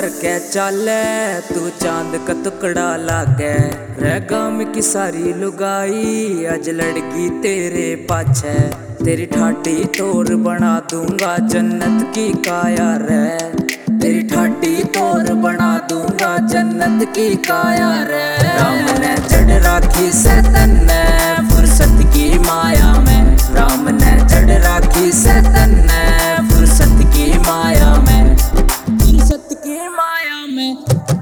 करके चाले तू चांद का टुकड़ा लागे रे गाम की सारी लुगाई आज लड़की तेरे पाछे तेरी ठाटी तोर बना दूंगा जन्नत की काया रे तेरी ठाटी तोर बना दूंगा जन्नत की काया रे राम ने जड़ राखी सैतन ने फुर्सत की माया में राम ने जड़ राखी सैतन ने फुर्सत की माया में फुर्सत की माया में।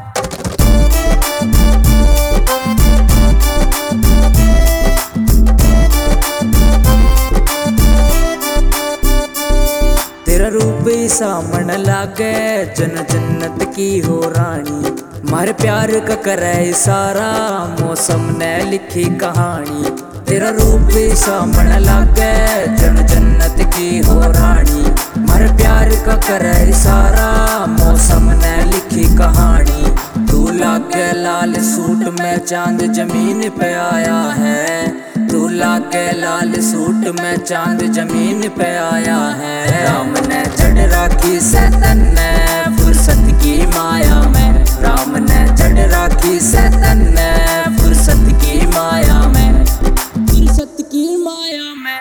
तेरा रूप ही सामन लागे जन जन्नत की हो रानी मारे प्यार का करे इशारा मौसम ने लिखी कहानी तेरा रूप ही सामन लागे जन जन्नत की हो रानी मारे प्यार का करे इशारा मौसम ने लिखी कहानी तू लागे लाल सूट में चांद जमीन पे आया है तू लागे लाल सूट में चांद जमीन पे आया है राम ने जड़ राखी सैतन ने फुर्सत की माया में राम ने जड़ राखी सैतन ने फुर्सत की माया में फुर्सत की माया में।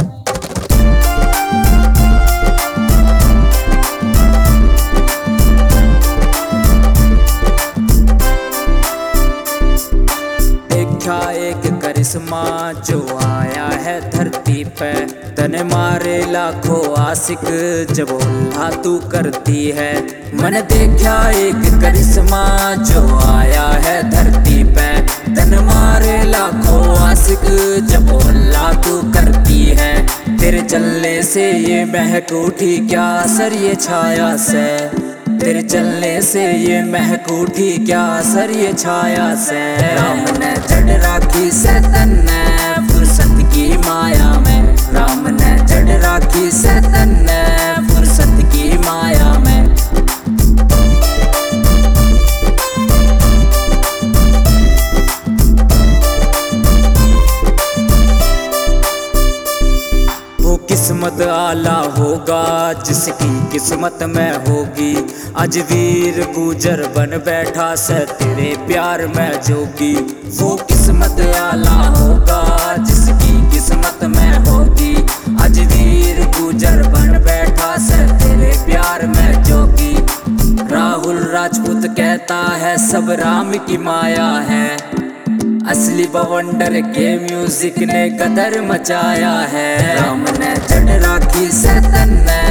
एक करिश्मा जो आया है धरती पे तने मारे लाखों आशिक जब अल्लाह तू करती है मन देखा एक करिश्मा जो आया है धरती पे तने मारे लाखों आशिक जब अल्लाह तू करती है तेरे चलने से ये महक उठी क्या असर ये छाया से तेरे चलने से ये महक उठी क्या असर ये छाया से राम ने जड़ राखी सैतन ने फुर्सत की माया में राम ने जड़ राखी सैतन ने फुर्सत की माया में। किस्मत आला होगा जिसकी किस्मत में होगी आज वीर गुजर बन बैठा से तेरे प्यार में जोगी वो किस्मत आला होगा जिसकी किस्मत में होगी आज वीर गुजर बन बैठा से तेरे प्यार में जोगी राहुल राजपूत कहता है सब राम की माया है असली बवंडर के म्यूजिक ने कदर मचाया है राम ने जड़ राखी सैतन ने